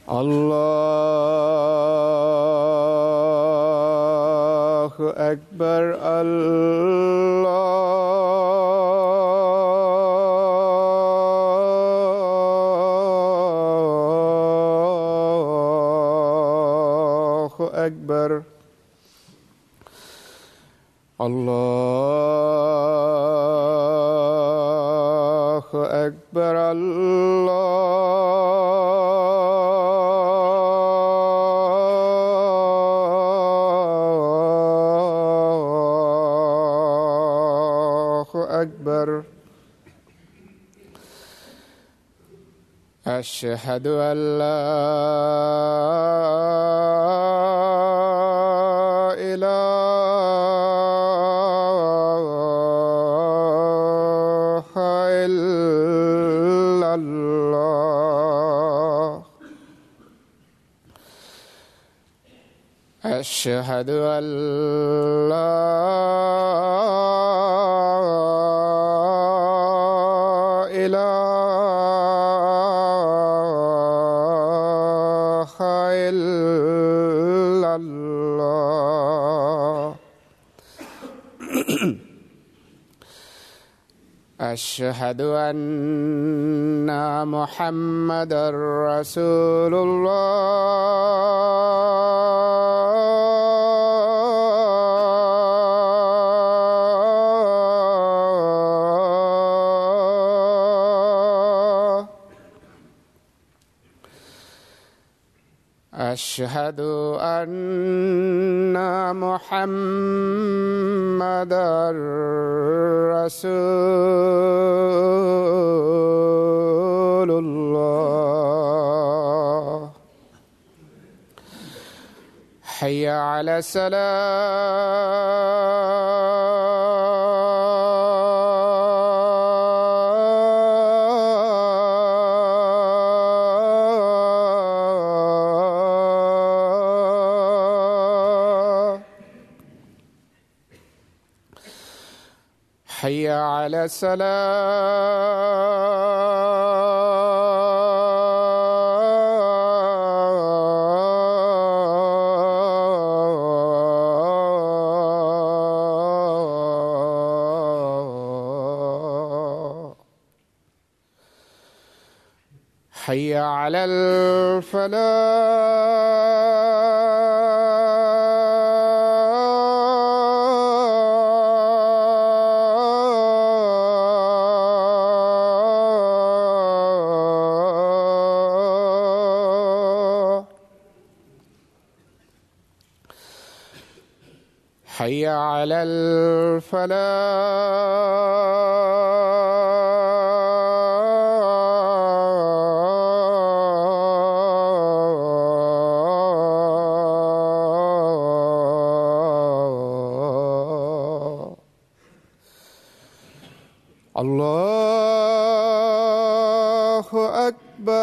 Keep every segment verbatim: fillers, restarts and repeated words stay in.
الله أكبر. الله أكبر. الله أكبر. الله أكبر. أشهد أن لا إله إلا الله. أشهد أن لا إله إلا الله. أشهد أن محمدًا رسول الله. أشهد أن محمدًا رسول الله. حي على الصلاة. حي على الصلاة. حي على الفلاح. حي على الفلاح. الله أكبر.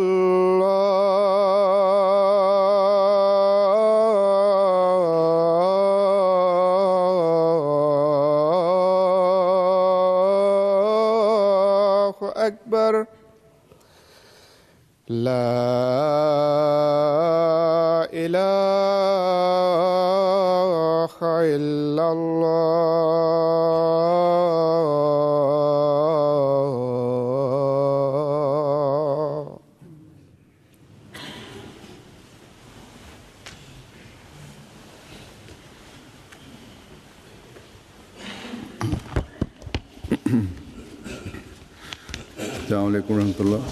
الله أكبر. لا إله إلا الله. السلام عليكم ورحمة الله.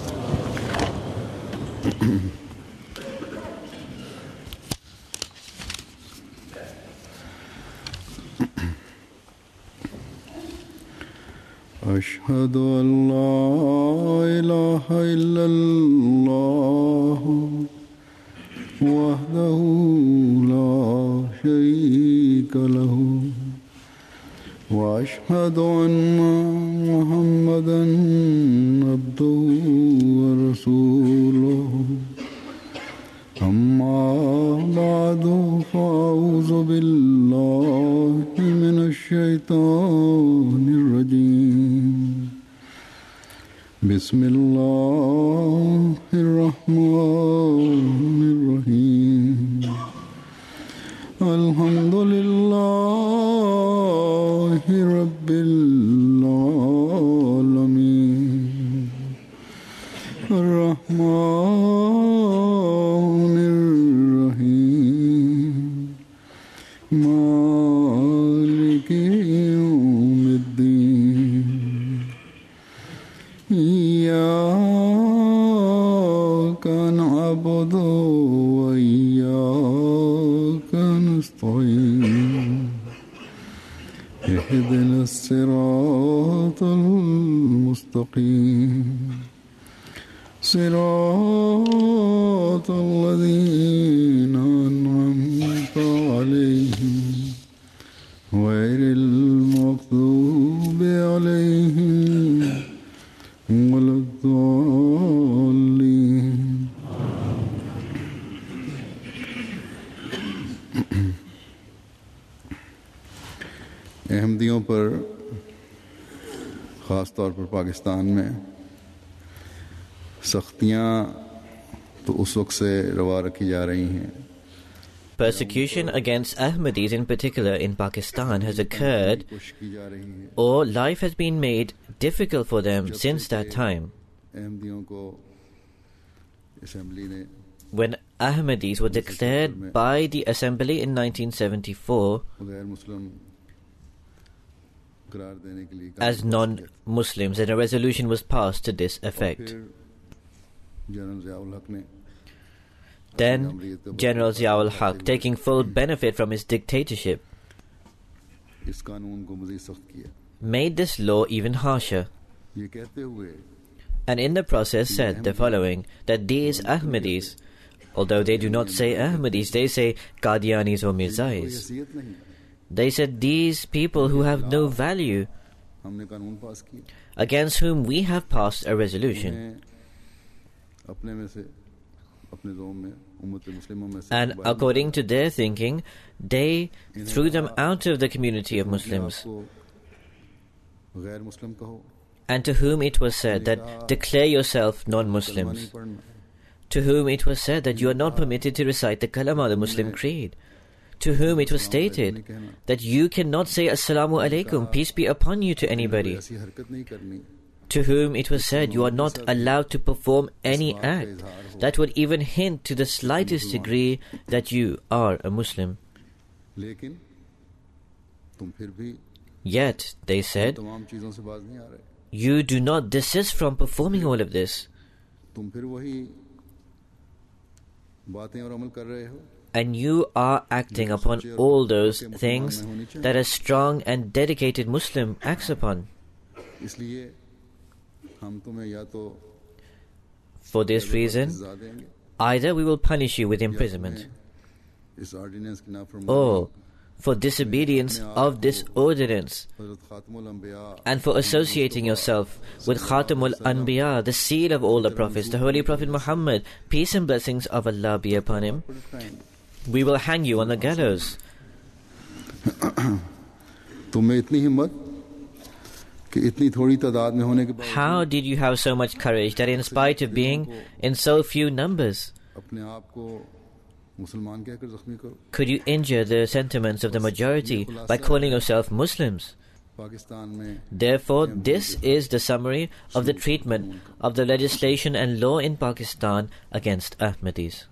أشهد أن لا إله إلا الله وحده لا شريك له وأشهد أن محمدًا عبده ورسوله. أما بعد فأعوذ بالله من الشيطان الرجيم. بسم الله الرحمن الرحيم الحمد لله رب العالمين الرحمن الرحيم مالك يوم الدين إياك نعبد وإياك نستعين اهدنا الصراط المستقيم صراط الذين أنعمت عليهم غير المغضوب عليهم ولا الضالين अहमदियों पर ख़ास तौर पर पाकिस्तान में सख्तियाँ तो उस वक्त से रवा रखी जा रही हैं. Persecution against Ahmadis in particular in Pakistan has occurred, or life has been made difficult for them since that time. When Ahmadis were declared by the Assembly in nineteen seventy-four as non-Muslims, and a resolution was passed to this effect. Then General Zia-ul Haq, taking full benefit from his dictatorship, made this law even harsher, and in the process said the following, that these Ahmadis, although they do not say Ahmadis, they say Qadianis or Mirzais. They said these people who have no value, against whom we have passed a resolution. And according to their thinking, they threw them out of the community of Muslims. And to whom it was said that declare yourself non-Muslims. To whom it was said that you are not permitted to recite the kalama, the Muslim creed. To whom it was stated that you cannot say Assalamu alaikum, peace be upon you, to anybody. To whom it was said you are not allowed to perform any act that would even hint to the slightest degree that you are a Muslim. Yet, they said, you do not desist from performing all of this. And you are acting upon all those things that a strong and dedicated Muslim acts upon. For this reason, either we will punish you with imprisonment, or for disobedience of this ordinance, and for associating yourself with Khatamul Anbiya, the seal of all the prophets, the Holy Prophet Muhammad, peace and blessings of Allah be upon him, we will hang you on the gallows. How did you have so much courage that in spite of being in so few numbers, could you injure the sentiments of the majority by calling yourself Muslims? Therefore, this is the summary of the treatment of the legislation and law in Pakistan against Ahmadis.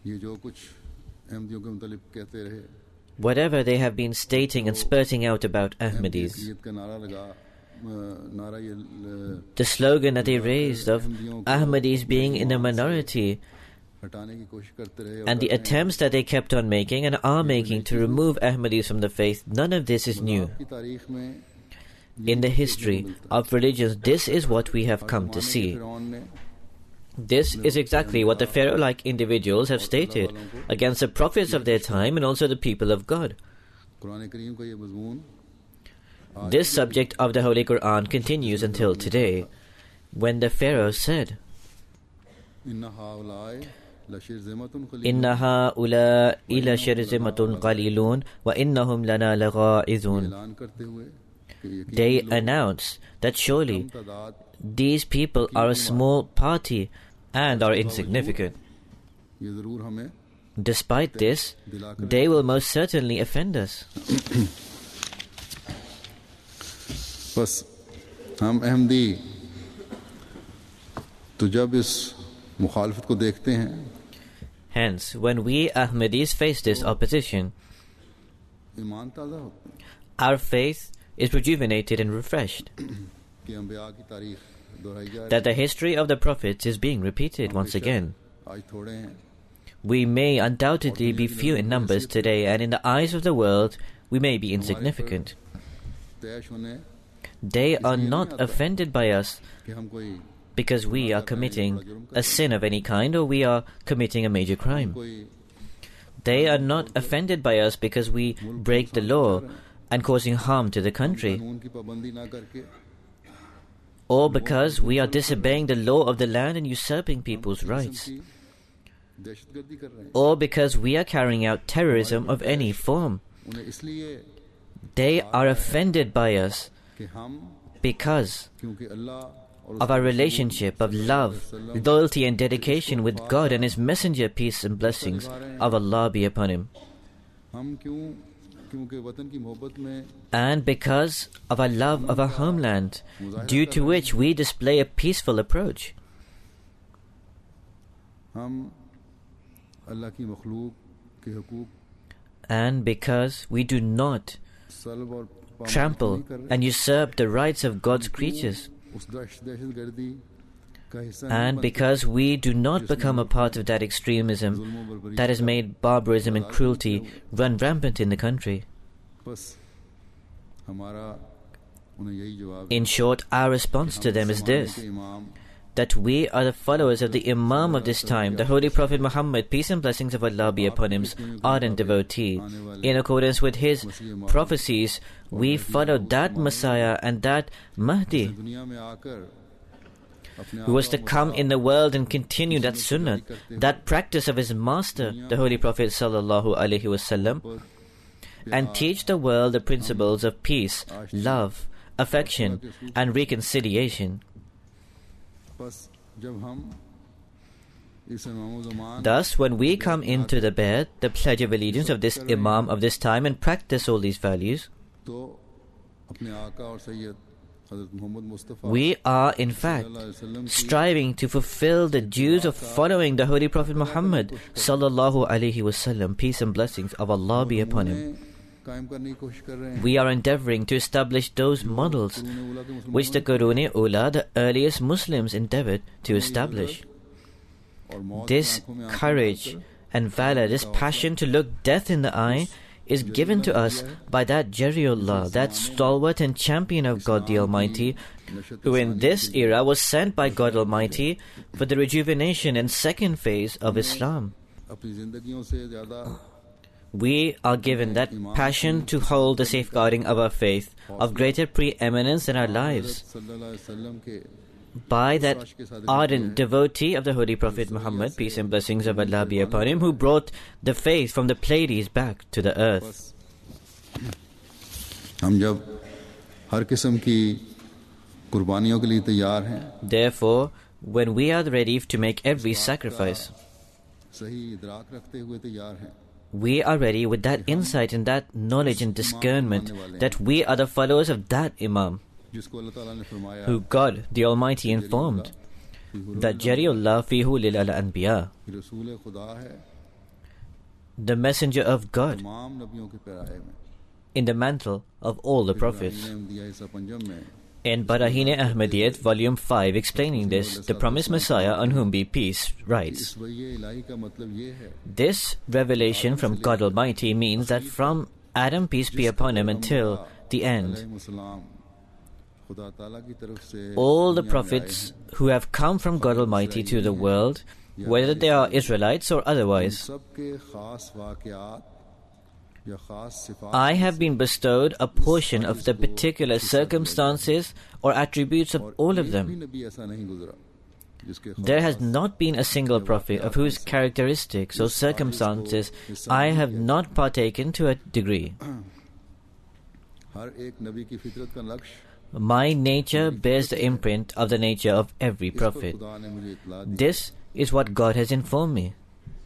Whatever they have been stating and spurting out about Ahmadis, the slogan that they raised of Ahmadis being in a minority, and the attempts that they kept on making and are making to remove Ahmadis from the faith, none of this is new. In the history of religions, this is what we have come to see. This is exactly what the Pharaoh-like individuals have stated against the prophets of their time and also the people of God. This subject of the Holy Quran continues until today, when the Pharaoh said, إِنَّ هَؤُلَاءِ لَشِرْذِمَةٌ قَلِيلُونَ وَإِنَّهُمْ لَنَا لَغَائِظُونَ. They announce that surely these people are a small party and are insignificant. Despite this, they will most certainly offend us. बस हम अहमदी तो जब इस मुखालफत को देखते हैं, Hence, when we Ahmadis face this opposition, ईमान ताज़ा होता है our faith is rejuvenated and refreshed, कि अंबिया की तारीख दोहराई जा रही that the history of the prophets is being repeated once again. है। आज थोड़े हैं, We may undoubtedly be few in numbers today, and in the eyes of the world, we may be insignificant. तैश होने They are not offended by us कि हम कोई because we are committing a sin of any kind or we are committing a major crime. कोई They are not offended by us because we break the law and causing harm to the country, कानून की पाबंदी ना करके or because we are disobeying the law of the land and usurping people's rights, की दहशतगर्दी कर रहे हैं। or because we are carrying out terrorism of any form. उन्हें इसलिए They are offended by us कि हम because क्योंकि अल्लाह और of our relationship of love, loyalty and dedication with God and His Messenger, peace and blessings of Allah be upon him, हम क्यों क्योंकि वतन की मोहब्बत में and because of our love of our homeland, due to which we display a peaceful approach, हम अल्लाह की मखलूक के हुकूक and because we do not सल्ब और पामाल trample नहीं कर रहे, and usurp the rights of God's creatures, उस दहश- दहशतगर्दी का हिस्सा नहीं and बनते, because we do not become a part of that extremism जुल्म और Barbari that has made barbarism and cruelty run rampant in the country. बस हमारा उन्हें यही जवाब है In short, our response to them is ज़माने this: के इमाम that we are the followers of the Imam of this time, the Holy Prophet Muhammad, peace and blessings of Allah be upon him's ardent devotee. In accordance with his prophecies, we follow that Messiah and that Mahdi दुनिया में आकर अपने who was to come in the world and continue that sunnah, that practice of his master, the Holy Prophet sallallahu alaihi wasallam, and teach the world the principles of peace, love, affection, and reconciliation. बस जब हम इस इमाम ज़मान Thus, when we come into the bed, the pledge of allegiance of this Imam of this time, and practice all these values, तो अपने आका और सैयद हज़रत Mohammad Mustafa we are in fact सल्लल्लाहु अलैहि वसल्लम की striving to fulfill the dues of following the Holy Prophet Muhammad sallallahu alaihi wasallam, peace and blessings of Allah be upon him. उन्हें कायम करने की कोशिश कर रहे हैं। We are endeavoring to establish those models उन्हें उला के which the मुसलमानों Qurun-e-Ula, the earliest Muslims, endeavored to establish. और मौत की This आंखों में आंखें courage डालकर and valor, this passion to look death in the eye, is given to us by that Jariullah, that stalwart and champion of God the Almighty, who in this era was sent by God Almighty for the rejuvenation and second phase of Islam. अपनी जिंदगियों से ज्यादा We are given that passion to hold the safeguarding of our faith of greater preeminence in our lives सल्लल्लाहु अलैहि वसल्लम के by that ardent devotee of the Holy Prophet Muhammad, peace and blessings of Allah be upon him, who brought the faith from the Pleiades back to the earth. हम जब हर किस्म की कुर्बानियों के लिए तैयार हैं, Therefore, when we are ready to make every sacrifice, सही इदराक रखते हुए तैयार हैं we are ready with that insight and that knowledge and discernment that we are the followers of that Imam, जिसको अल्लाह ताला ने फरमाया who God the Almighty informed that Jariullah fihu lil al-anbiya, कि रसूल खुदा है the messenger of God, तमाम नबियों के पैराए में। in the mantle of all the prophets. Ibrahim ने दिया हिस्सा पंजम में In Barahine Ahmadiyyat, Volume five, explaining this, the promised Messiah, on whom be peace, writes, इस वही इलाही का मतलब ये है this revelation from God Almighty means that from Adam, peace be upon him, until the end, अलैहिस्सलाम खुदा ताला की तरफ से all the दुनिया में prophets आए हैं। who have come from God Almighty to the world, whether they are Israelites or otherwise, सबके खास वाक़यात या खास सिफात I have been bestowed a portion of the particular circumstances or attributes of और all of एक भी them. नबी ऐसा नहीं गुजरा जिसके There has खास not been a single prophet of whose characteristics or circumstances I have not partaken to a degree. हर एक नबी की फितरत का नक्श My nature bears the imprint of the nature of every इस पर prophet. खुदा ने मुझे इत्ला दी। This is what God has informed me.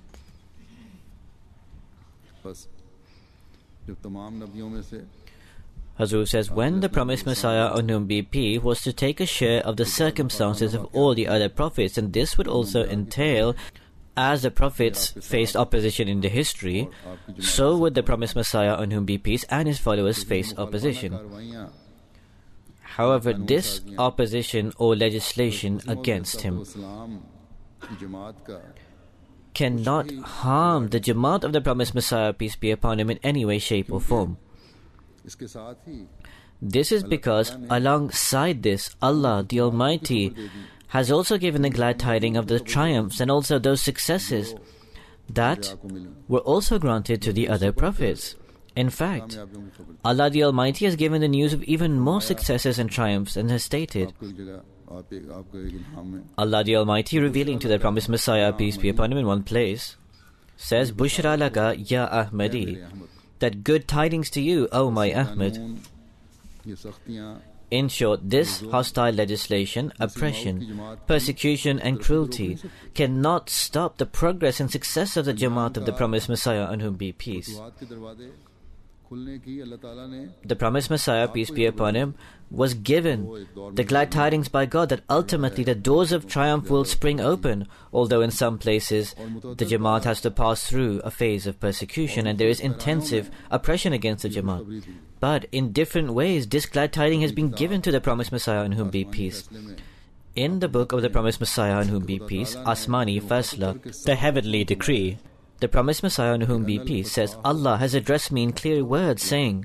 बस जब तमाम नबियों में से Hazur says, when the promised Messiah on whom be peace was to take a share of the circumstances of all the other prophets, and this would also entail, as the prophets faced opposition in the history, so would the promised Messiah on whom be peace and his followers face opposition. कार्रवाइयाँ However, this opposition or legislation against him इस्लाम की जमात का cannot harm the Jamaat of the promised Messiah, peace be upon him, in any way, shape or form. इसके साथ ही This is because alongside this, Allah the Almighty has also given the glad tidings of the triumphs and also those successes that आपको मिली were also granted to the other prophets. In fact, कामयाबियों की खबर Allah the Almighty has given the news of even more successes and triumphs and has stated, आपको एक जगह आप एक आपको एक इल्हाम में Allah the Almighty revealing to the promised Messiah, peace be upon him, in one place, says, Bushra laka ya Ahmadi, that good tidings to you, O my Ahmed. कानून, ये सख्तियाँ In short, this hostile legislation, oppression, persecution and cruelty cannot stop the progress and success of the Jamaat of the promised Messiah on whom be peace. बात के दरवाजे खुलने की अल्लाह ताला ने The promised Messiah, peace be upon him, was given the glad tidings by God that ultimately the doors of triumph will spring open, although in some places the Jamaat has to pass through a phase of persecution and there is intensive oppression against the Jamaat. But in different ways, this glad tiding has been given to the promised Messiah on whom be peace. In the book of the promised Messiah on whom be peace, Asmani Fasla, the heavenly decree, the promised Messiah on whom be peace says, Allah has addressed me in clear words, saying,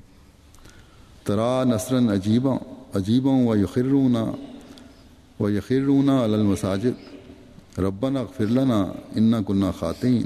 तरा नसरन Ajiba Ajiba व यखिरूना व यखिरूना अलल मसाजिद रब्बना अगफिर लना इन्ना कुन्ना खातीन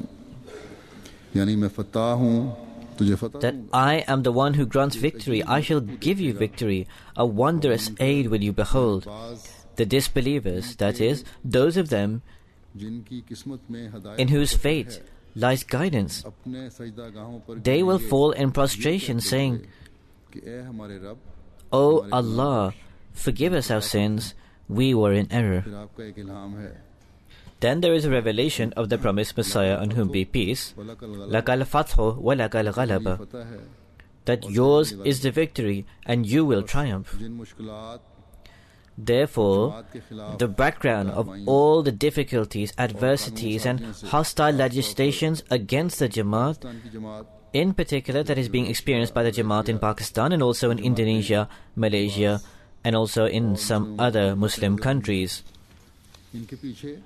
यानी मैं फतह हूँ तुझे फतह that I am the one who grants victory, I shall give you victory, a wondrous aid will you behold. The disbelievers, that is, those of them जिनकी किस्मत में हदायत in whose fate lies guidance, अपने सजदागाहों पर they will fall in prostration, saying, कि ए हमारे रब O Allah, forgive us our sins, we were in error. फिर आपका एक इल्हाम है Then there is a revelation of the promised Messiah on whom be peace, वलकल لَكَ الْفَتْحُ وَلَكَ الْغَلَبَ, फतह है that yours is the victory and you will triumph. जिन मुश्किलात Therefore, बात के खिलाफ the background of all the difficulties, adversities and hostile legislations against the Jamaat, Pakistan की जमात in particular that is being experienced by the Jamaat in Pakistan and also in Indonesia, Malaysia and also in some other Muslim countries, इनके पीछे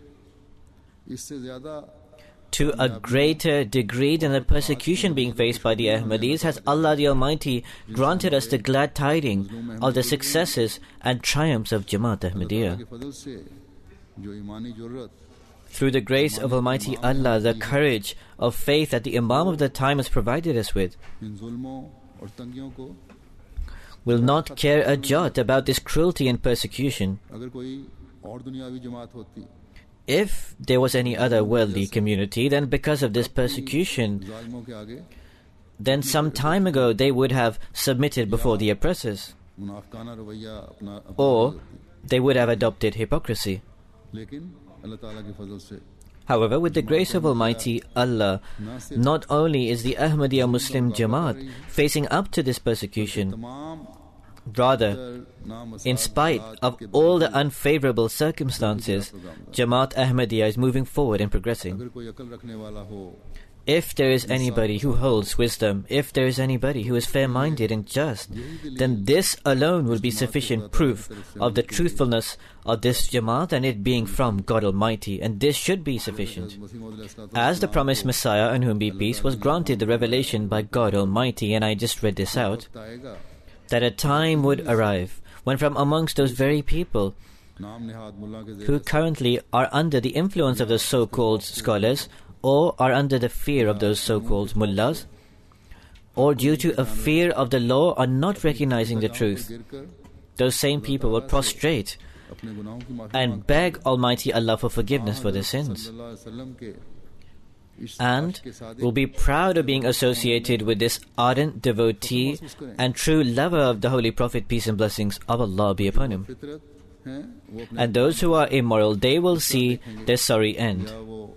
इससे ज्यादा to a greater degree than the persecution being faced by the Ahmadis, has Allah the Almighty granted us the glad tidings of the successes and triumphs of Jamaat Ahmadiyya. के फजल से जो ईमानी जुर्रत Through the grace of Almighty Allah, the courage of faith that the Imam of the time has provided us with, इन जुल्मों और तंगियों को will not care a jot about this cruelty and persecution. अगर कोई और दुनियावी जमात होती If there was any other worldly community, then because of this persecution, जालिमों के आगे then some time ago they would have submitted before the oppressors, मुनाफिकाना रवैया अपना अपना or they would have adopted hypocrisy. लेकिन अल्लाह ताला के फजल से However, with the grace of Almighty Allah, not only is the Ahmadiyya Muslim Jamaat facing up to this persecution, तमाम rather, in spite of all the unfavorable circumstances, Jamaat Ahmadiyya is moving forward and progressing. अगर कोई अकल रखने वाला हो If there is anybody who holds wisdom, if there is anybody who is fair-minded and just, then this alone will be sufficient proof of the truthfulness of this Jamaat and it being from God Almighty, and this should be sufficient. As the promised Messiah, on whom be peace, was granted the revelation by God Almighty, and I just read this out, आएगा that a time would arrive when from amongst those very people नाम निहाद मुल्ला के who ज़ेर currently are under the influence of the so-called scholars, or are under the fear of those so-called mullahs, or due to a fear of the law are not recognizing the truth, गिर कर those same people will prostrate अपने गुनाहों की माफी and beg Almighty Allah for forgiveness for their sins. सल्लल्लाहु अलैहि वसल्लम के and will be proud of being associated with this ardent devotee and true lover of the Holy Prophet, peace and blessings of Allah be upon him. And those who are immoral, they will see their sorry end.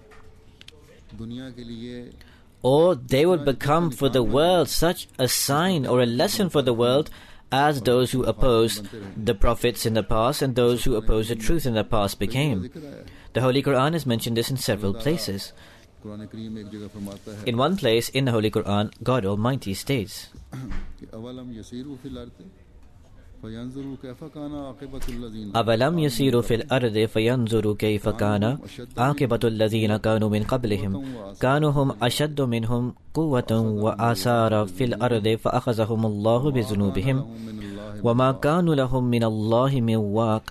Or they will become for the world such a sign or a lesson for the world as those who oppose the prophets in the past and those who oppose the truth in the past became. The Holy Quran has mentioned this in several places. In one place in the Holy Quran, God Almighty states, أَوَلَمْ يَسِيرُوا فِي الْأَرْضِ فَيَنْظُرُوا كَيْفَ كَانَ عَاقِبَةُ الَّذِينَ كَانُوا مِنْ قَبْلِهِمْ كَانُوا هُمْ أَشَدُّ مِنْهُمْ قُوَّةً وَآثَارًا فِي الْأَرْضِ فَأَخَذَهُمُ اللَّهُ بِذُنُوبِهِمْ وَمَا كَانُوا لَهُم مِّنَ اللَّهِ مِن وَاقٍ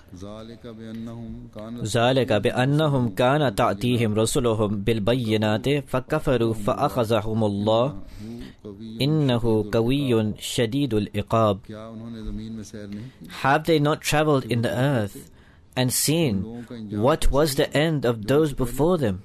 ذَلِكَ بِأَنَّهُمْ كَانَتْ تَأْتِيهِمْ رُسُلُهُم بِالْبَيِّنَاتِ فَكَفَرُوا فَأَخَذَهُمُ اللَّهُ إِنَّهُ قَوِيٌّ شَدِيدُ الْعِقَابِ. Have they not travelled in the earth and seen what was the end of those before them?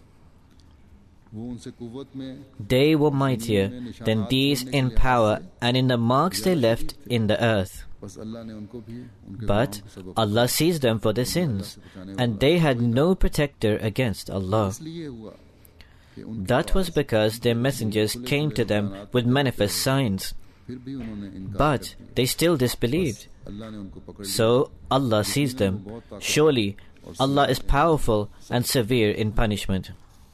They were mightier than these in power and in the marks they left in the earth. But Allah sees them for their sins, and they had no protector against Allah. That was because their messengers came to them with manifest signs, but they still disbelieved. So Allah sees them. Surely Allah is powerful and severe in punishment.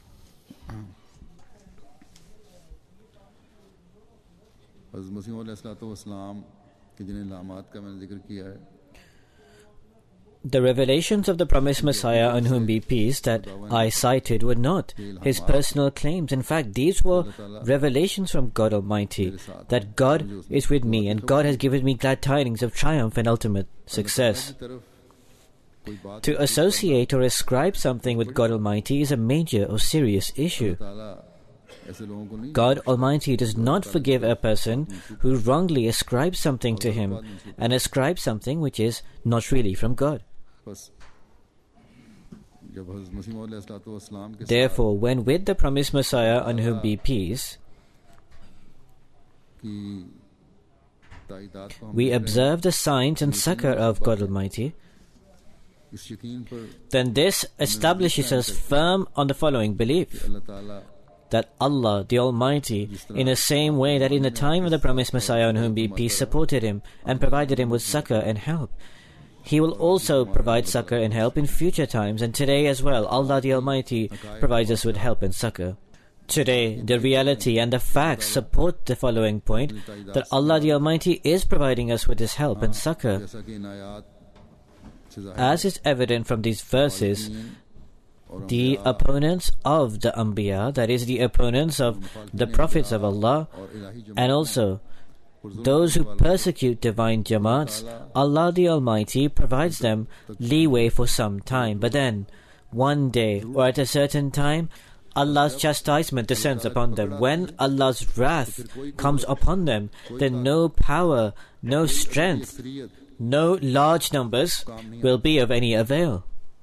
The revelations of the promised Messiah, on whom be peace, that I cited were not his personal claims. In fact, these were revelations from God Almighty, that God is with me and God has given me glad tidings of triumph and ultimate success. To associate or ascribe something with God Almighty is a major or serious issue. God Almighty does not forgive a person who wrongly ascribes something to Him and ascribes something which is not really from God. Therefore, when with the promised Messiah, on whom be peace, we observe the signs and succor of God Almighty, then this establishes us firm on the following belief: that Allah, the Almighty, in the same way that in the time of the promised Messiah, on whom be peace, supported him and provided him with succor and help, He will also provide succor and help in future times, and today as well. Allah the Almighty provides us with help and succor. Today, the reality and the facts support the following point, that Allah the Almighty is providing us with His help and succor. As is evident from these verses, the opponents of the Anbiya, that is, the opponents of the prophets of Allah, and also those who persecute divine Jamaats, Allah the Almighty provides them leeway for some time, but then, one day or at a certain time, Allah's chastisement descends upon them. When Allah's wrath comes upon them, then no power, no strength, no large numbers will be of any avail.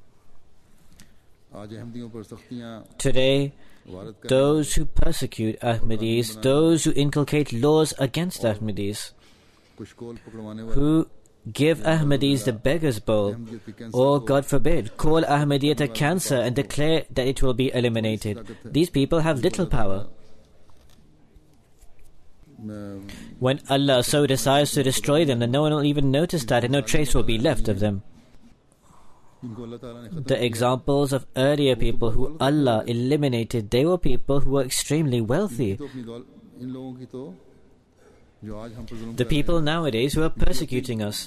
Today, those who persecute Ahmadis, those who inculcate laws against Ahmadis, who give Ahmadis the beggar's bowl, or, God forbid, call Ahmadiyyat a cancer and declare that it will be eliminated, these people have little power. When Allah so decides to destroy them, then no one will even notice that, and no trace will be left of them. The examples of earlier people who Allah eliminated, they were people who were extremely wealthy. The people nowadays who are persecuting us,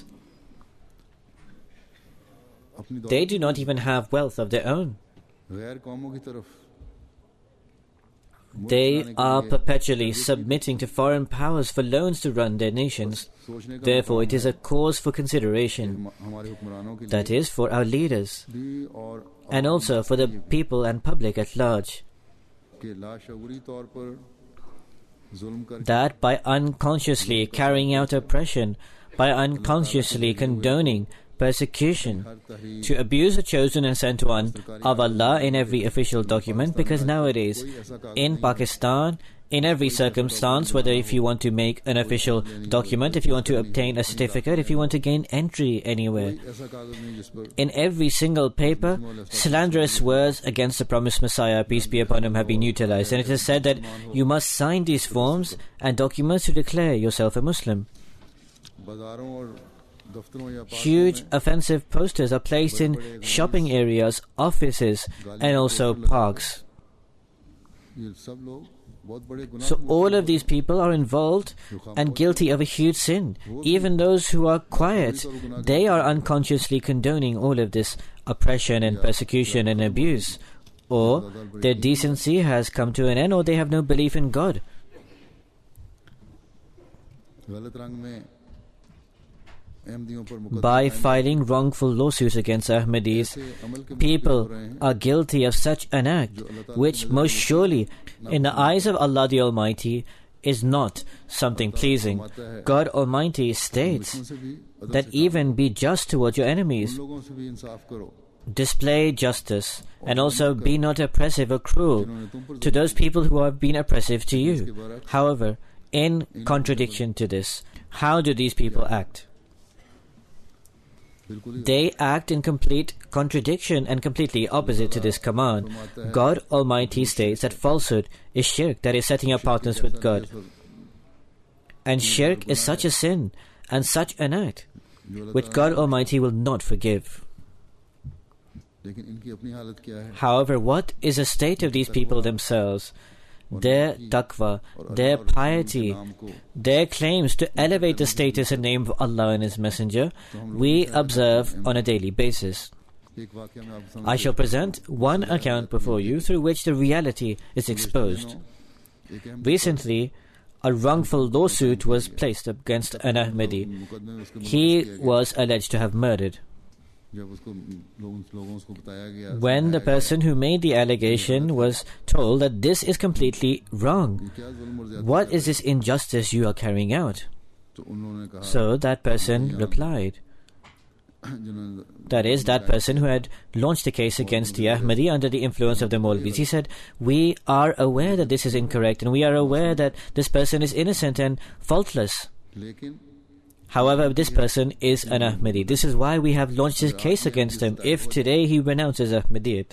they do not even have wealth of their own. They are perpetually submitting to foreign powers for loans to run their nations. Therefore, it is a cause for consideration, that is, for our leaders, and also for the people and public at large, that by unconsciously carrying out oppression, by unconsciously condoning persecution, to abuse the chosen and sent one of Allah in every official document, because nowadays in Pakistan, in every circumstance, whether if you want to make an official document, if you want to obtain a certificate, if you want to gain entry anywhere, in every single paper, slanderous words against the promised Messiah, peace be upon him, have been utilized. And it is said that you must sign these forms and documents to declare yourself a Muslim. Huge offensive posters are placed in shopping areas, offices, and also parks. So all of these people are involved and guilty of a huge sin. Even those who are quiet, they are unconsciously condoning all of this oppression and persecution and abuse. Or their decency has come to an end, or they have no belief in God. By filing wrongful lawsuits against Ahmadis, people are guilty of such an act, which most surely, in the eyes of Allah the Almighty, is not something pleasing. God Almighty states that even be just towards your enemies, display justice, and also be not oppressive or cruel to those people who have been oppressive to you. However, in contradiction to this, how do these people act? They act in complete contradiction and completely opposite to this command. God Almighty states that falsehood is shirk, that is setting up partners with God. And shirk is such a sin and such an act which God Almighty will not forgive. However, what is the state of these people themselves? Their taqwa, their piety, their claims to elevate the status and name of Allah and His Messenger, we observe on a daily basis. I shall present one account before you through which the reality is exposed. Recently, a wrongful lawsuit was placed against an Ahmadi. He was alleged to have murdered. When the person who made the allegation was told that this is completely wrong, what is this injustice you are carrying out? So that person replied, that is, that person who had launched a case against the Ahmadi under the influence of the Maulvis, he said, we are aware that this is incorrect, and we are aware that this person is innocent and faultless. However, this person is an Ahmadi. This is why we have launched this case against him. If today he renounces Ahmadiyyat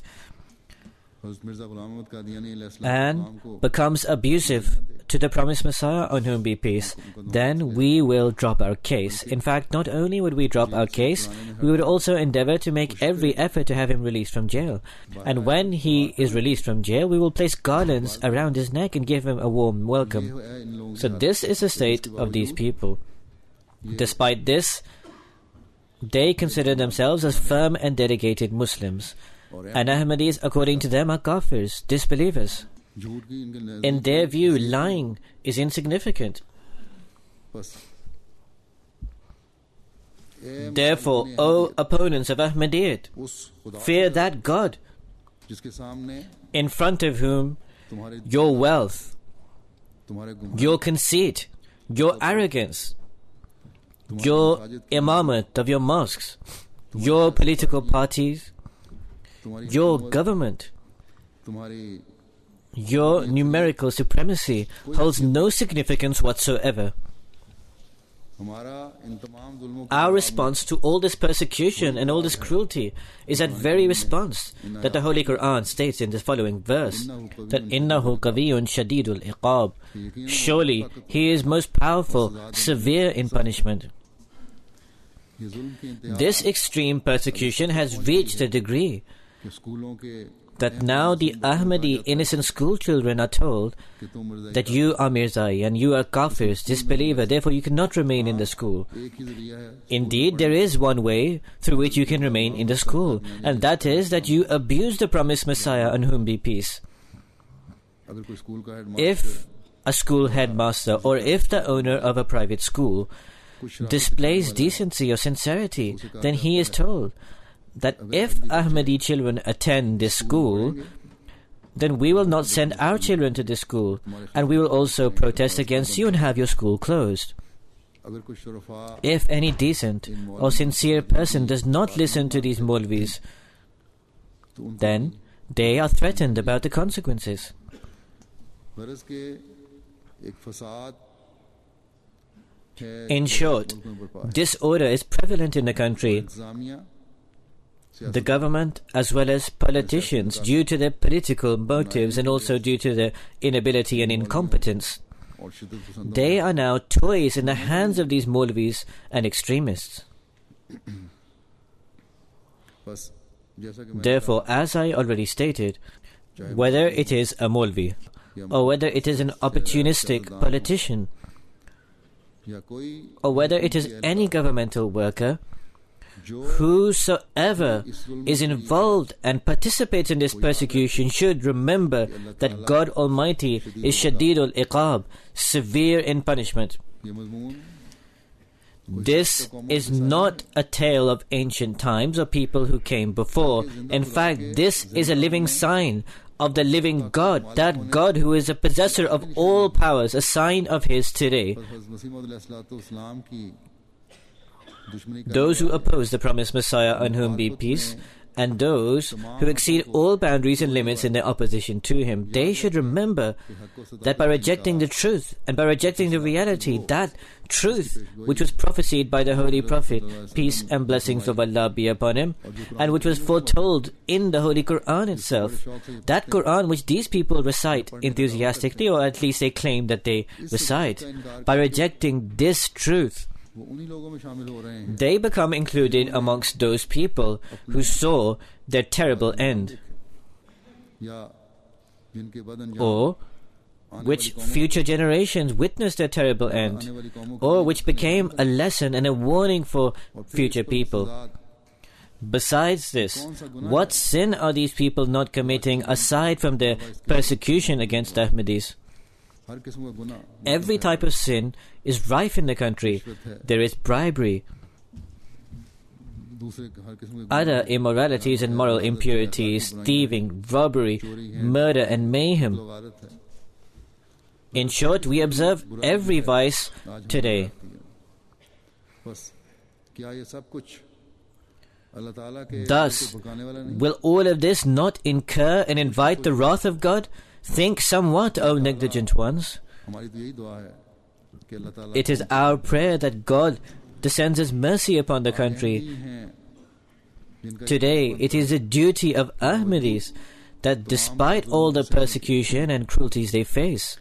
and becomes abusive to the promised Messiah, on whom be peace, then we will drop our case. In fact, not only would we drop our case, we would also endeavor to make every effort to have him released from jail. And when he is released from jail, we will place garlands around his neck and give him a warm welcome. So this is the state of these people. Despite this, they consider themselves as firm and dedicated Muslims. And Ahmadis, according to them, are kafirs, disbelievers. In their view, lying is insignificant. Therefore, O opponents of Ahmadiyyat, fear that God in front of whom your wealth, your conceit, your arrogance, your imamat of your mosques, your political parties, your government, your numerical supremacy holds no significance whatsoever. Our response to all this persecution and all this cruelty is that very response that the Holy Quran states in the following verse, that innahu qawiyyun shadidul iqab, surely he is most powerful, severe in punishment. This extreme persecution has reached a degree that now the Ahmadi innocent school children are told that you are Mirzai and you are kafirs, disbeliever, therefore you cannot remain in the school. Indeed, there is one way through which you can remain in the school, and that is that you abuse the promised Messiah, on whom be peace. If a school headmaster or if the owner of a private school displays decency or sincerity, then he is told that if Ahmadi children attend this school, then we will not send our children to this school, and we will also protest against you and have your school closed. If any decent or sincere person does not listen to these Maulvis, then they are threatened about the consequences. In short, disorder is prevalent in the country. The government as well as politicians, due to their political motives and also due to their inability and incompetence, they are now toys in the hands of these Maulvis and extremists. Therefore, as I already stated, whether it is a Maulvi or whether it is an opportunistic politician or whether it is any governmental worker, whosoever is involved and participates in this persecution should remember that God Almighty is Shadidul Iqab, severe in punishment. This is not a tale of ancient times or people who came before. In fact, this is a living sign of the living God, that God who is a possessor of all powers, a sign of His today. Those who oppose the promised Messiah, on whom be peace, and those who exceed all boundaries and limits in their opposition to him, they should remember that by rejecting the truth and by rejecting the reality, that truth which was prophesied by the Holy Prophet, peace and blessings of Allah be upon him, and which was foretold in the Holy Quran itself, that Quran which these people recite enthusiastically, or at least they claim that they recite, by rejecting this truth, they become included amongst those people who saw their terrible end, or which future generations witnessed their terrible end, or which became a lesson and a warning for future people. Besides this, what sin are these people not committing aside from their persecution against Ahmadis? Every type of sin is rife in the country. There is bribery, other immoralities and moral impurities, thieving, robbery, murder and mayhem. In short, we observe every vice today. Thus, will all of this not incur and invite the wrath of God? Think somewhat, O negligent ones. It is our prayer that God descends His mercy upon the country. Today, it is the duty of Ahmadis that despite all the persecution and cruelties they face,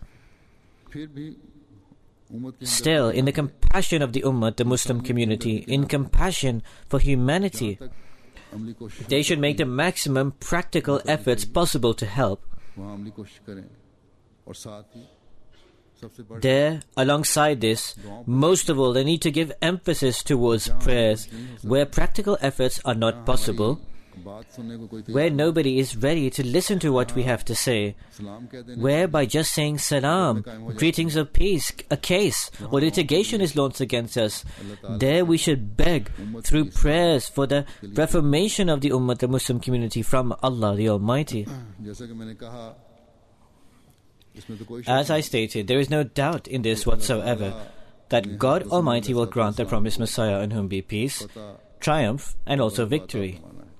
still, in the compassion of the Ummah, the Muslim community, in compassion for humanity, they should make the maximum practical efforts possible to help. There, alongside this, most of all, they need to give emphasis towards prayers where practical efforts are not possible, where nobody is ready to listen to what we have to say, where by just saying salam, greetings of peace, a case or litigation is launched against us. There we should beg through prayers for the reformation of the Ummah, the Muslim community, from Allah the Almighty. As I stated, there is no doubt in this whatsoever that God Almighty will grant the promised Messiah, on whom be peace, triumph and also victory.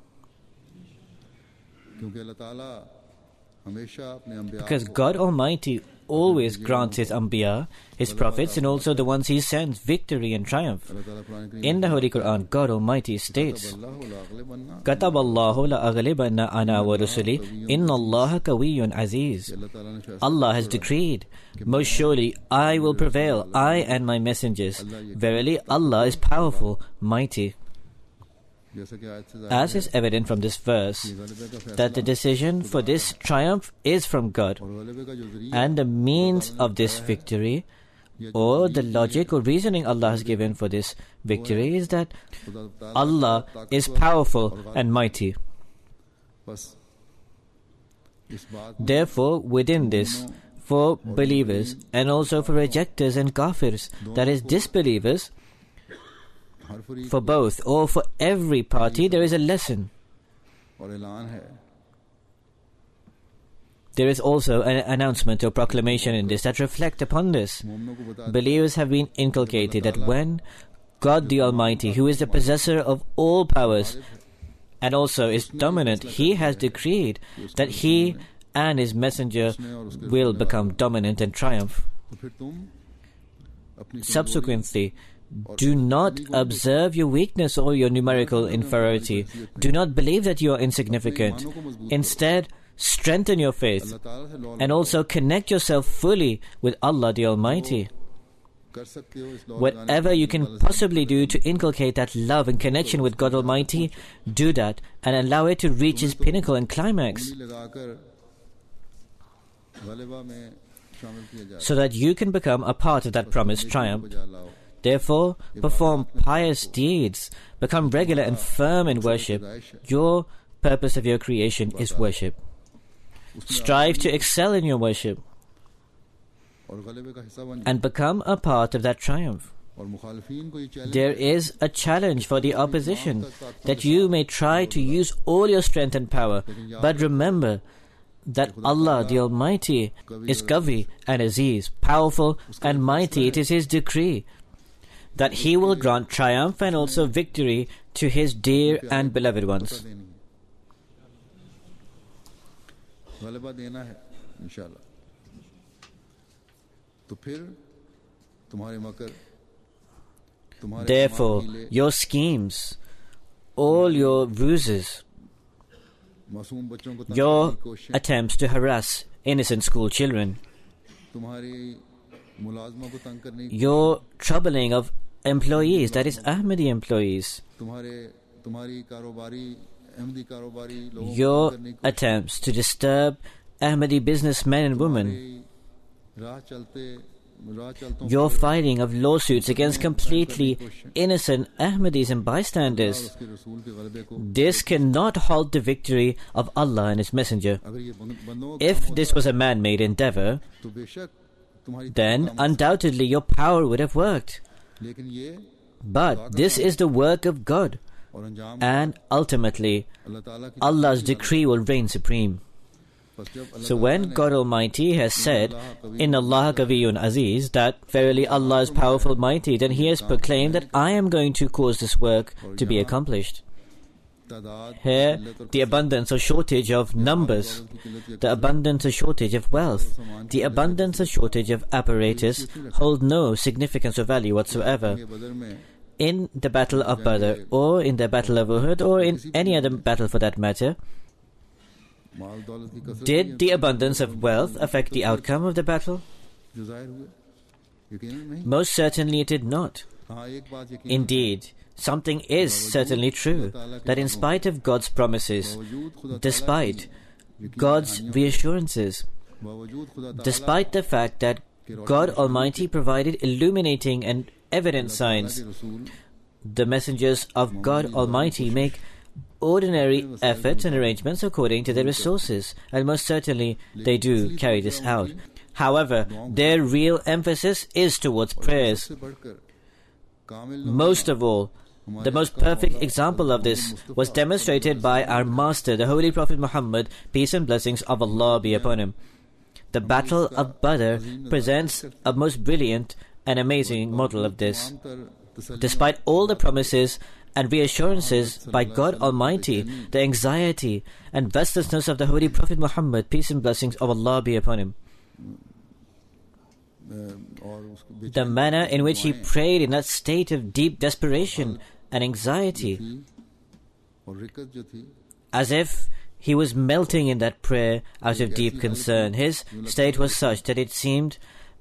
Because God Almighty always grants His Anbiya, His prophets, and also the ones He sends, victory and triumph. In the Holy Quran, God Almighty states, كَتَبَ اللَّهُ لَأَغْلِبَنَّ أَنَا وَرُسُلِي إِنَّ اللَّهَ قَوِيٌّ عَزِيزٌ. Allah has decreed, most surely I will prevail, I and my messengers. Verily, Allah is powerful, mighty. As is evident from this verse, that the decision for this triumph is from God, and the means of this victory, or the logic or reasoning Allah has given for this victory, is that Allah is powerful and mighty. Therefore, within this, for believers and also for rejectors and kafirs, that is, disbelievers, for both or for every party, there is a lesson. There is also an announcement or proclamation in this that reflect upon this. Believers have been inculcated that when God the Almighty, who is the possessor of all powers and also is dominant, He has decreed that He and His messenger will become dominant and triumph. Subsequently, do not observe your weakness or your numerical inferiority. Do not believe that you are insignificant. Instead, strengthen your faith and also connect yourself fully with Allah the Almighty. Whatever you can possibly do to inculcate that love and connection with God Almighty, do that and allow it to reach its pinnacle and climax, so that you can become a part of that promised triumph. Therefore, perform pious deeds, become regular and firm in worship. Your purpose of your creation is worship. Strive to excel in your worship and become a part of that triumph. There is a challenge for the opposition that you may try to use all your strength and power, but remember that Allah the Almighty is Qawi and Aziz, powerful and mighty. It is His decree that He will grant triumph and also victory to His dear and beloved ones. Therefore, your schemes, all your ruses, your attempts to harass innocent school children, your troubling of employees, that is Ahmadi employees, your attempts to disturb Ahmadi businessmen and women, your filing of lawsuits against completely innocent Ahmadis and bystanders, this cannot halt the victory of Allah and His Messenger. If this was a man-made endeavor, then undoubtedly your power would have worked. But this is the work of God, and ultimately Allah's decree will reign supreme. So when God Almighty has said, "Inna Allah Qawiyyun Aziz," that verily Allah is powerful, mighty, then He has proclaimed that I am going to cause this work to be accomplished. Here, the abundance or shortage of numbers, the abundance or shortage of wealth, the abundance or shortage of apparatus hold no significance or value whatsoever. In the Battle of Badr, or in the Battle of Uhud, or in any other battle for that matter, did the abundance of wealth affect the outcome of the battle? Most certainly it did not. Indeed, something is certainly true, that in spite of God's promises, despite God's reassurances, despite the fact that God Almighty provided illuminating and evident signs, the messengers of God Almighty make ordinary efforts and arrangements according to their resources, and most certainly they do carry this out. However, their real emphasis is towards prayers. Most of all, the most perfect example of this was demonstrated by our Master, the Holy Prophet Muhammad, peace and blessings of Allah be upon him. The Battle of Badr presents a most brilliant and amazing model of this. Despite all the promises and reassurances by God Almighty, the anxiety and restlessness of the Holy Prophet Muhammad, peace and blessings of Allah be upon him, the manner in which he prayed in that state of deep desperation and anxiety, as if he was melting in that prayer out of deep concern. His state was such that it seemed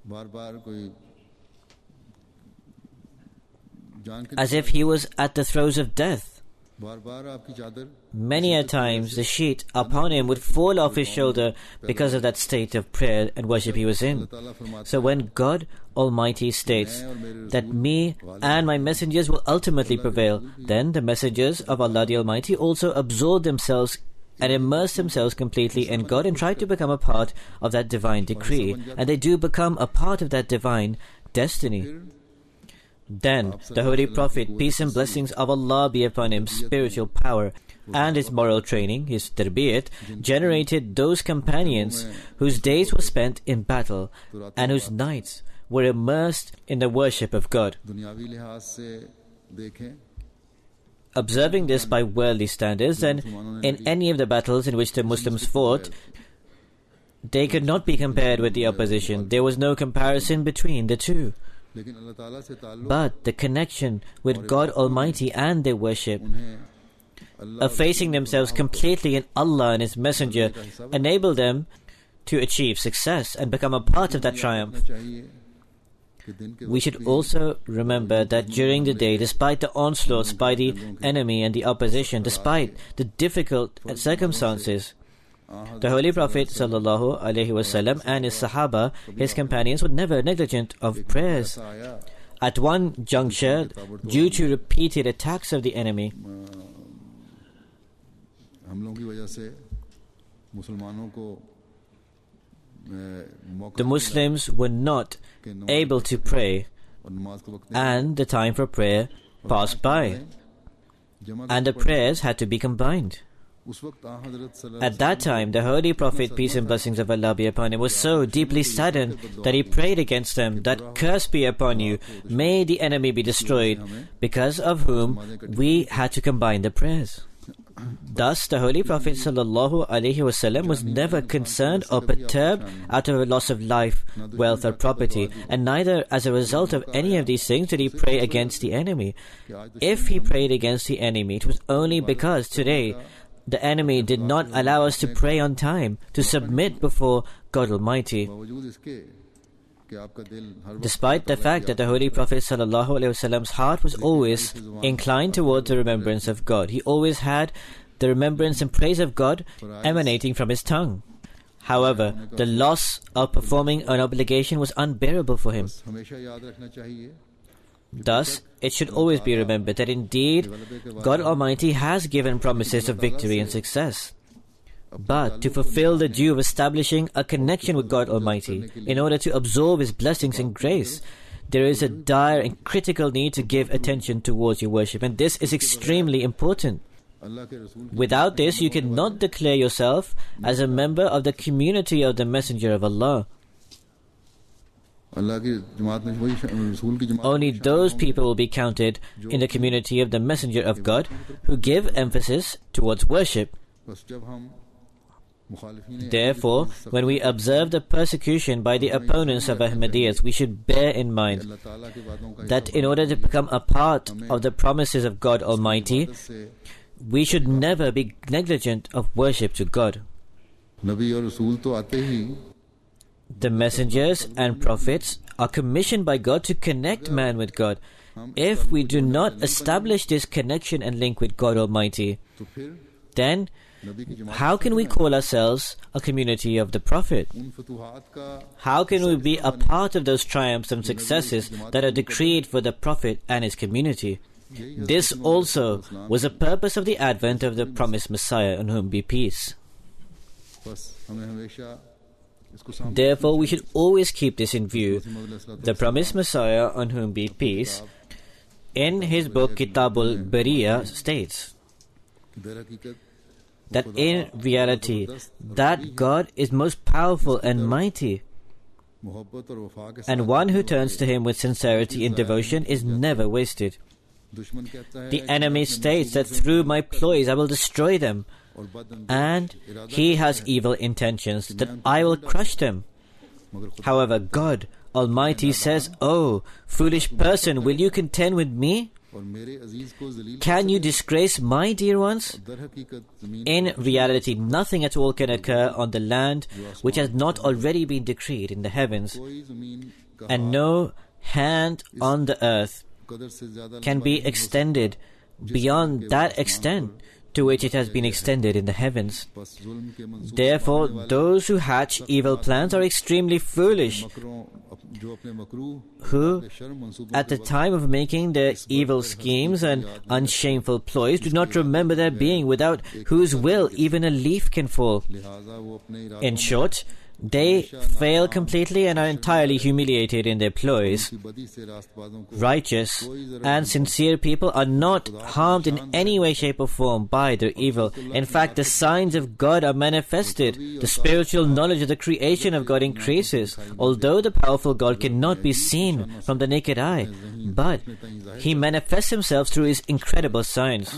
as if he was at the throes of death. Many a times the sheet upon him would fall off his shoulder because of that state of prayer and worship he was in. So when God Almighty states that me and my messengers will ultimately prevail, then the messengers of Allah the Almighty also absorb themselves and immerse themselves completely in God and try to become a part of that divine decree. And they do become a part of that divine destiny. Then the Holy Prophet, peace and blessings of Allah be upon him, spiritual power, and his moral training, his tarbiyat, generated those companions whose days were spent in battle and whose nights were immersed in the worship of God. Observing this by worldly standards, then in any of the battles in which the Muslims fought, they could not be compared with the opposition. There was no comparison between the two. But the connection with God Almighty and their worship, effacing themselves completely in Allah and His Messenger, enabled them to achieve success and become a part of that triumph. We should also remember that during the day, despite the onslaughts by the enemy and the opposition, despite the difficult circumstances, the Holy Prophet sallallahu alaihi wasallam and his Sahaba, his companions, were never negligent of prayers. At one juncture, due to repeated attacks of the enemy, the Muslims were not able to pray, and the time for prayer passed by, and the prayers had to be combined. At that time, the Holy Prophet, peace and blessings of Allah be upon him, was so deeply saddened that he prayed against them, that curse be upon you, may the enemy be destroyed, because of whom we had to combine the prayers. Thus, the Holy Prophet sallallahu alaihi wasallam was never concerned or perturbed out of a loss of life, wealth or property, and neither as a result of any of these things did he pray against the enemy. If he prayed against the enemy, it was only because today the enemy did not allow us to pray on time, to submit before God Almighty. Despite the fact that the Holy Prophet ﷺ's heart was always inclined towards the remembrance of God, he always had the remembrance and praise of God emanating from his tongue. However, the loss of performing an obligation was unbearable for him. Thus, it should always be remembered that indeed God Almighty has given promises of victory and success. But to fulfill the due of establishing a connection with God Almighty, in order to absorb His blessings and grace, there is a dire and critical need to give attention towards your worship, and this is extremely important. Without this, you cannot declare yourself as a member of the community of the Messenger of Allah. Only those people will be counted in the community of the Messenger of God who give emphasis towards worship. Therefore, when we observe the persecution by the opponents of Ahmadiyyas, we should bear in mind that in order to become a part of the promises of God Almighty, we should never be negligent of worship to God. The messengers and prophets are commissioned by God to connect man with God. If we do not establish this connection and link with God Almighty, then how can we call ourselves a community of the Prophet? How can we be a part of those triumphs and successes that are decreed for the Prophet and his community? This also was the purpose of the advent of the promised Messiah, on whom be peace. Therefore, we should always keep this in view. The promised Messiah, on whom be peace, in his book Kitabul Bariya states that in reality, that God is most powerful and mighty, and one who turns to Him with sincerity and devotion is never wasted. The enemy states that through my ploys I will destroy them, and he has evil intentions, that I will crush them. However, God Almighty says, "Oh, foolish person, will you contend with me? Can you disgrace my dear ones?" In reality, nothing at all can occur on the land which has not already been decreed in the heavens, and no hand on the earth can be extended beyond that extent to which it has been extended in the heavens. Therefore, those who hatch evil plans are extremely foolish, who, at the time of making their evil schemes and unshameful ploys, do not remember their being, without whose will even a leaf can fall. In short, They fail completely and are entirely humiliated in their ploys. Righteous and sincere people are not harmed in any way, shape or form by their evil. In fact, the signs of God are manifested. The spiritual knowledge of the creation of God increases. Although the powerful God cannot be seen from the naked eye, but He manifests Himself through His incredible signs.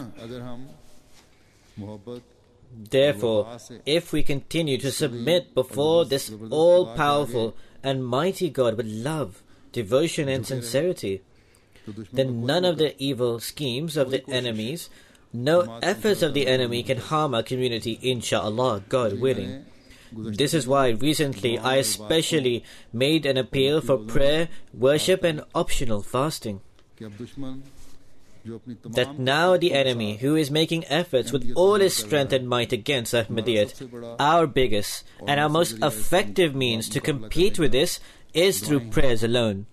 Therefore, if we continue to submit before this all-powerful and mighty God with love, devotion and sincerity, then none of the evil schemes of the enemies, no efforts of the enemy can harm our community, inshaAllah, God willing. This is why recently I especially made an appeal for prayer, worship and optional fasting. That now the enemy, who is making efforts with all his strength and might against Ahmadiyyat, our biggest and our most effective means to compete with this is through prayers alone.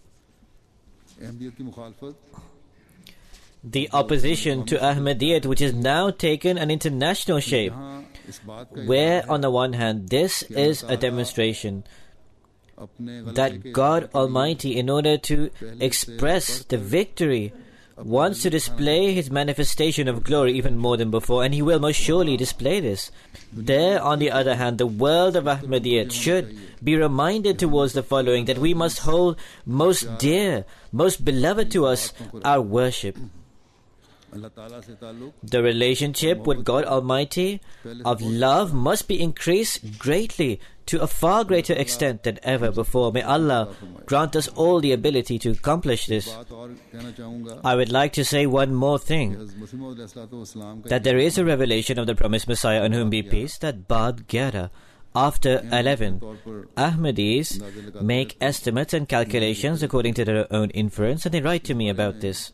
The opposition to Ahmadiyyat, which has now taken an international shape, where on the one hand this is a demonstration that God Almighty, in order to express the victory, wants to display His manifestation of glory even more than before, and He will most surely display this. There, on the other hand, the world of Ahmadiyyat should be reminded towards the following, that we must hold most dear, most beloved to us, our worship. The relationship with God Almighty of love must be increased greatly, to a far greater extent than ever before. May Allah grant us all the ability to accomplish this. I would like to say one more thing, that there is a revelation of the promised Messiah, on whom be peace, that Bad Gyara, after eleven, Ahmadis make estimates and calculations according to their own inference, and they write to me about this.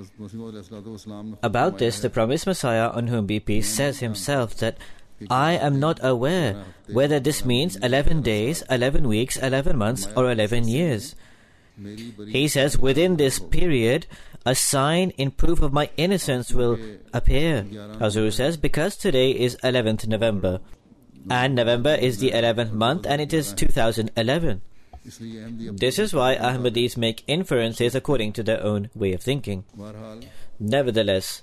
About this, the promised Messiah, on whom be peace, says himself that I am not aware whether this means eleven days, eleven weeks, eleven months, or eleven years. He says, within this period, a sign in proof of my innocence will appear. Hazur says, because today is eleventh November, and November is the eleventh month, and it is two thousand eleven. This is why Ahmadis make inferences according to their own way of thinking. Nevertheless,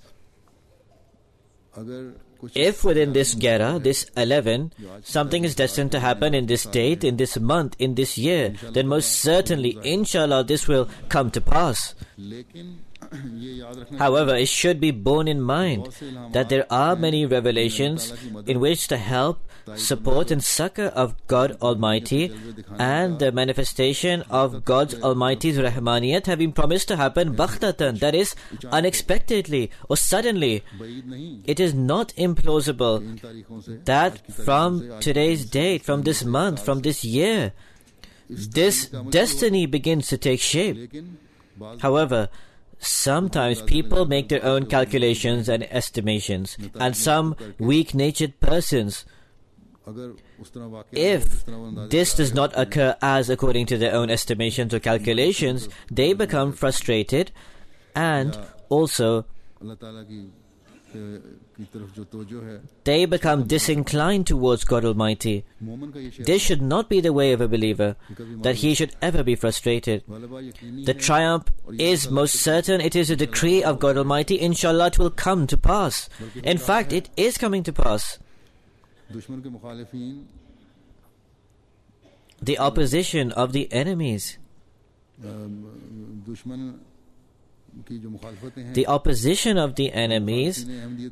if within this Gyara, this eleven, something is destined to happen in this date, in this month, in this year, then most certainly, inshallah, this will come to pass. However, it should be borne in mind that there are many revelations in which the help, support and succor of God Almighty and the manifestation of God's Almighty's Rahmaniyat have been promised to happen bakhtatan, that is, unexpectedly or suddenly. It is not implausible that from today's date, from this month, from this year, this destiny begins to take shape. However, sometimes people make their own calculations and estimations, and some weak-natured persons, if this does not occur as according to their own estimations or calculations, they become frustrated and also they become disinclined towards God Almighty. This should not be the way of a believer, that he should ever be frustrated. The triumph is most certain. It is a decree of God Almighty. Inshallah, it will come to pass. In fact, it is coming to pass. The opposition of the enemies, the opposition of the enemies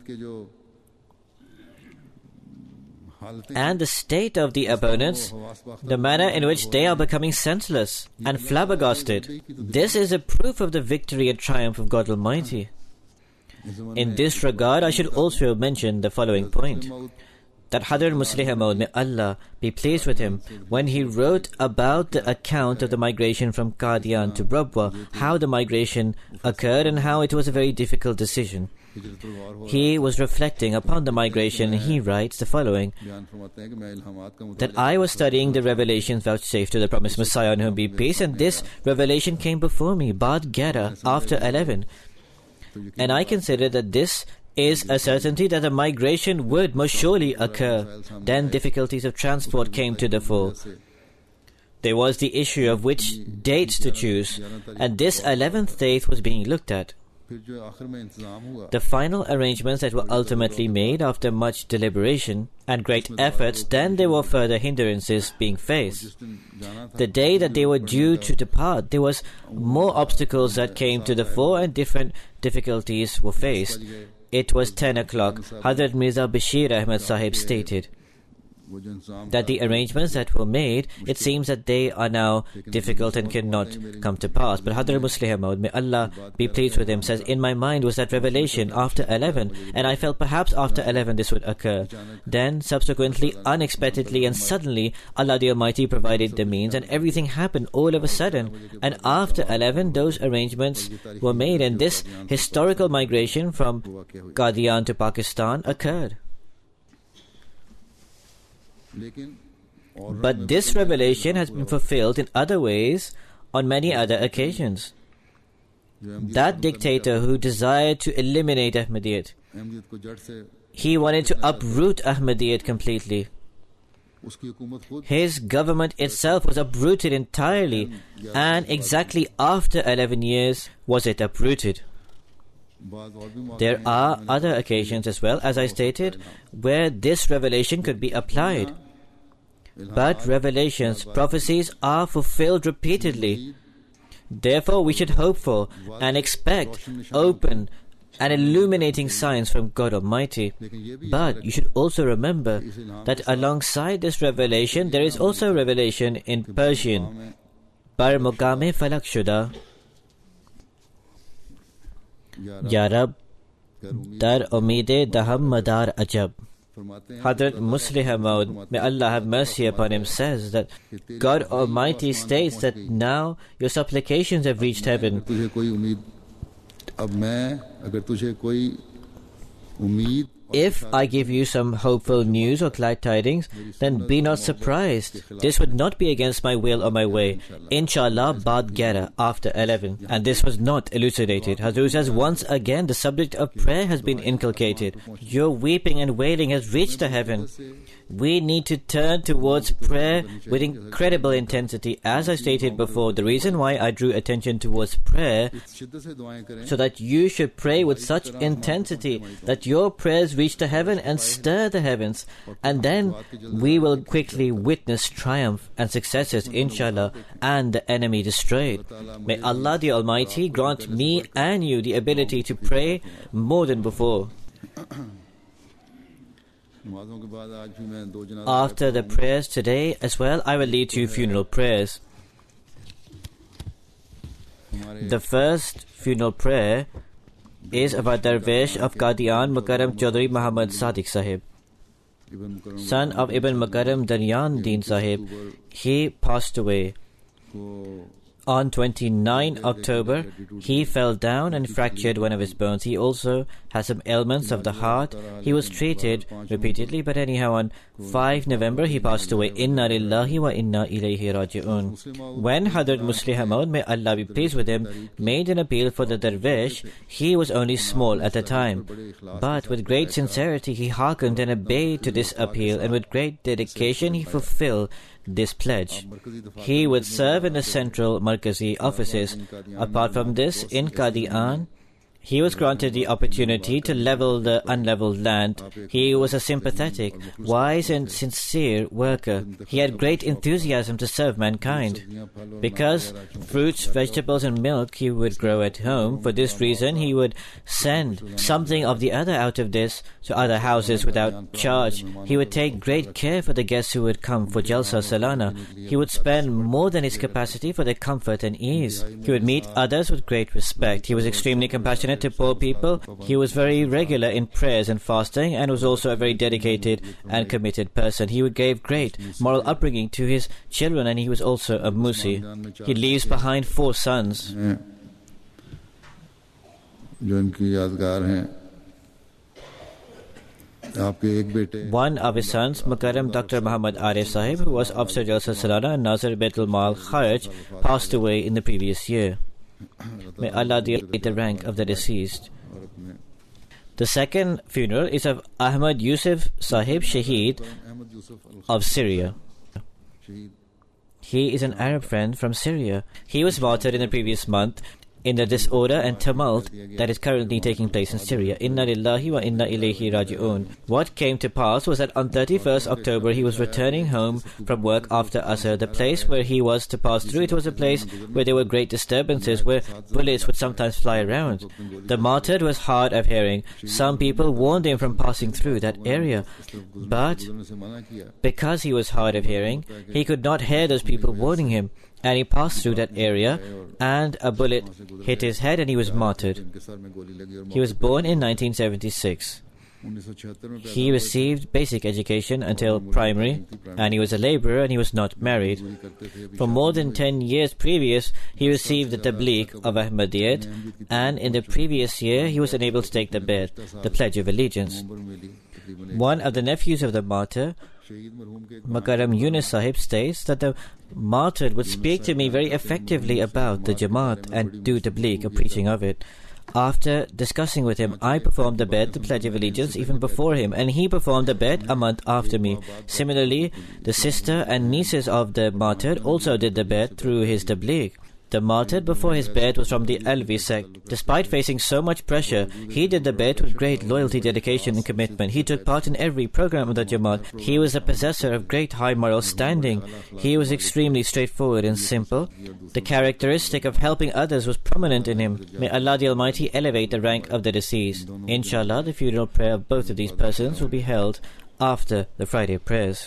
and the state of the opponents, the manner in which they are becoming senseless and flabbergasted, this is a proof of the victory and triumph of God Almighty. In this regard, I should also mention the following point, that Hadhr Muslih Maud, may Allah be pleased with him, when he wrote about the account of the migration from Qadian to Rabwa, how the migration occurred and how it was a very difficult decision. He was reflecting upon the migration and he writes the following, that I was studying the revelations vouchsafed to the promised Messiah, on whom be peace, and this revelation came before me, Bad Gyara, after eleven. And I consider that this is a certainty that a migration would most surely occur. Then difficulties of transport came to the fore. There was the issue of which dates to choose, and this eleventh date was being looked at. The final arrangements that were ultimately made after much deliberation and great efforts, then there were further hindrances being faced. The day that they were due to depart, there was more obstacles that came to the fore and different difficulties were faced. It was ten o'clock. Hazrat Mirza Bashir Ahmad Sahib stated that the arrangements that were made, it seems that they are now difficult and cannot come to pass. But Hazrat Muslih Maud, may Allah be pleased with him, says, in my mind was that revelation after eleven, and I felt perhaps after eleven this would occur. Then, subsequently, unexpectedly and suddenly, Allah the Almighty provided the means, and everything happened all of a sudden. And after eleven, those arrangements were made, and this historical migration from Qadian to Pakistan occurred. But this revelation has been fulfilled in other ways on many other occasions. That dictator who desired to eliminate Ahmadiyyat, he wanted to uproot Ahmadiyyat completely. His government itself was uprooted entirely, and exactly after eleven years was it uprooted. There are other occasions as well, as I stated, where this revelation could be applied. But revelations, prophecies are fulfilled repeatedly. Therefore, we should hope for and expect open and illuminating signs from God Almighty. But you should also remember that alongside this revelation, there is also revelation in Persian. Par Muqame Falak Shuda. Ya Rab, Dar Umide Daham Madar Ajab. Hazrat Muslih Maud, may Allah have mercy upon him, says that God Almighty states that now your supplications have reached heaven. If I give you some hopeful news or glad tidings, then be not surprised. This would not be against my will or my way. Inshallah, Bad Gyara, after eleven. And this was not elucidated. Hazur says, once again, the subject of prayer has been inculcated. Your weeping and wailing has reached the heaven. We need to turn towards prayer with incredible intensity. As I stated before, the reason why I drew attention towards prayer, so that you should pray with such intensity that your prayers reach the heaven and stir the heavens, and then we will quickly witness triumph and successes, inshallah, and the enemy destroyed. May Allah the Almighty grant me and you the ability to pray more than before. After the prayers today as well, I will lead two funeral prayers. The first funeral prayer is of a Darvish of Qadian, Mukarram Chaudhry Muhammad Sadiq Sahib, son of Ibn Mukarram Daryan Deen Sahib. He passed away on twenty-ninth October. He fell down and fractured one of his bones. He also has some ailments of the heart. He was treated repeatedly, but anyhow on fifth November he passed away. Inna lillahi wa inna ilayhi raji'un. When Hazrat Muslih Maud, may Allah be pleased with him, made an appeal for the Darvish, he was only small at the time. But with great sincerity he hearkened and obeyed to this appeal, and with great dedication he fulfilled this pledge. He would serve in the central Markazi offices. Apart from this, in Qadian, he was granted the opportunity to level the unleveled land. He was a sympathetic, wise and sincere worker. He had great enthusiasm to serve mankind. Because fruits, vegetables and milk he would grow at home, for this reason he would send something of the other out of this to other houses without charge. He would take great care for the guests who would come for Jalsa Salana. He would spend more than his capacity for their comfort and ease. He would meet others with great respect. He was extremely compassionate to poor people. He was very regular in prayers and fasting, and was also a very dedicated and committed person. He gave great moral upbringing to his children, and he was also a Musi. He leaves behind four sons. One of his sons, Mukarram Doctor Muhammad Arif Sahib, who was Officer Jalsa Salana and Nazir Baitul Mal Kharaj, passed away in the previous year. May Allah elevate the rank of the deceased. The The second funeral is of Ahmad Yusuf Sahib Shaheed of Syria. He is an Arab friend from Syria. He was martyred in the previous month in the disorder and tumult that is currently taking place in Syria. Inna lillahi wa inna ilayhi raji'un. What came to pass was that on thirty-first October he was returning home from work after Asr. The place where he was to pass through, it was a place where there were great disturbances, where bullets would sometimes fly around. The martyred was hard of hearing. Some people warned him from passing through that area, but because he was hard of hearing, he could not hear those people warning him, and he passed through that area, and a bullet hit his head and he was martyred. He was born in nineteen seventy-six. He received basic education until primary, and he was a laborer and he was not married. For more than ten years previous, he received the tabligh of Ahmadiyyat, and in the previous year he was unable to take the bet, the Pledge of Allegiance. One of the nephews of the martyr, Makaram Yunus Sahib, states that the martyred would speak to me very effectively about the Jamaat and do tabligh, a preaching of it. After discussing with him, I performed the bet, the Pledge of Allegiance, even before him, and he performed the bet a month after me. Similarly, the sister and nieces of the martyred also did the bet through his tabligh. The martyred before his bet was from the Alvi sect. Despite facing so much pressure, he did the bet with great loyalty, dedication and commitment. He took part in every program of the Jamaat. He was a possessor of great high moral standing. He was extremely straightforward and simple. The characteristic of helping others was prominent in him. May Allah the Almighty elevate the rank of the deceased. Inshallah, the funeral prayer of both of these persons will be held after the Friday prayers.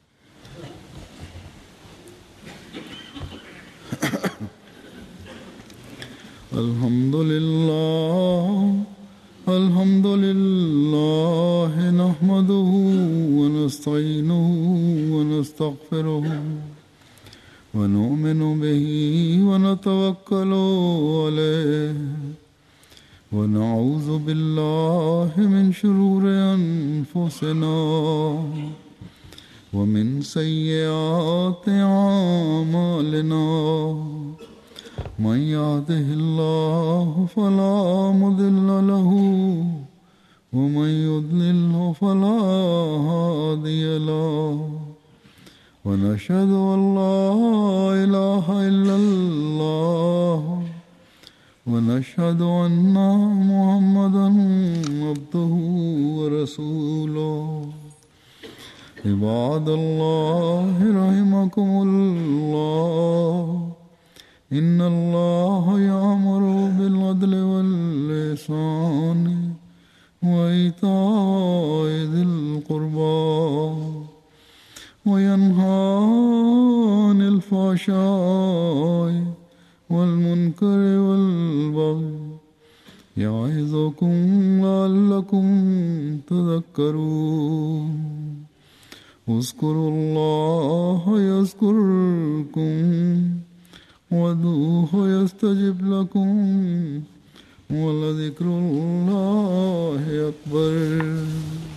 Alhamdulillah, Alhamdulillah, nahmaduhu wa nasta'inuhu wa nastaghfiruhu wa nu'minu bihi wa natawakkalu alayhi wa na'udhu billahi min shururi anfusina wa min sayyiati a'malina. من يهده الله فلا مضل له ومن يضلل فلا هادي له ونشهد أن لا إله إلا الله ونشهد أن محمدا عبده ورسوله عباد الله رحمكم الله إن الله يأمر بالعدل والإحسان وإيتاء ذي القربى وينهى عن الفحشاء والمنكر والبغي يعظكم لعلكم تذكرون اذكروا الله يذكركم وادعوه يستجب لكم ولذكر الله أكبر.